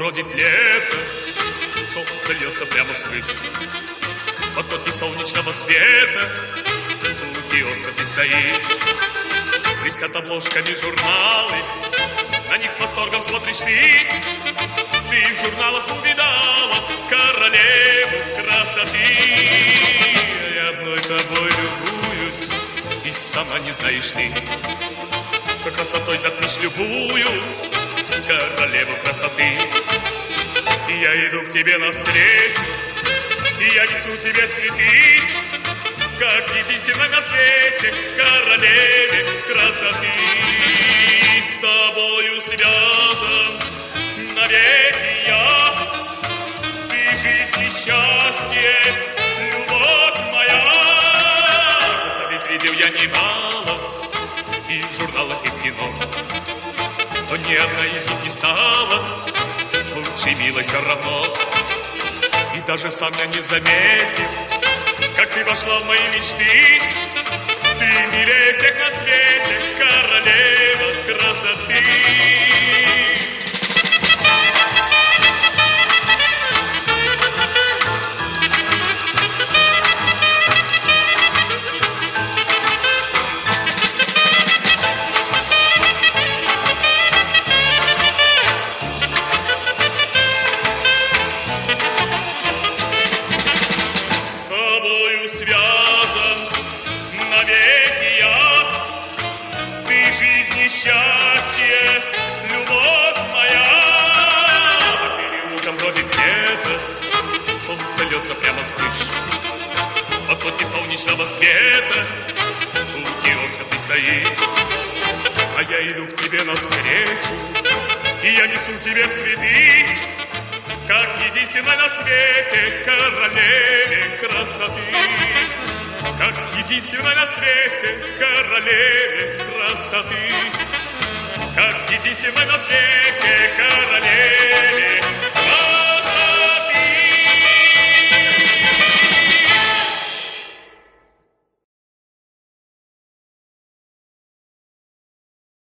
бродит лето, солнце льется прямо с крыш. Потоки солнечного света у киоска ты стоишь. Висят обложками журналы, на них с восторгом смотришь ты. Ты в журналах увидала королеву красоты. Я одной тобой любуюсь, и сама не знаешь ты, что красотой затмишь любую королеву красоты. И я иду к тебе навстречу, и я несу тебе цветы, как единственной на свете королеве красоты. С тобою связан навеки я, ты жизнь и счастье, любовь моя. Красоты видел я немало и в журналах, и в кино, но ни одна из них не стала лучшей, милой все равно. И даже сам я не заметил, как ты вошла в мои мечты. Ты милее всех на свете, королева красоты. Счастье, любовь моя. Переулком бродит лето, солнце льется прямо с крыш. Потоки солнечного света у киоска ты стоишь. А я иду к тебе навстречу, и я несу тебе цветы, как единственной на свете королеве красоты. Как единственной на свете королеве красоты. Как единственной на свете королеве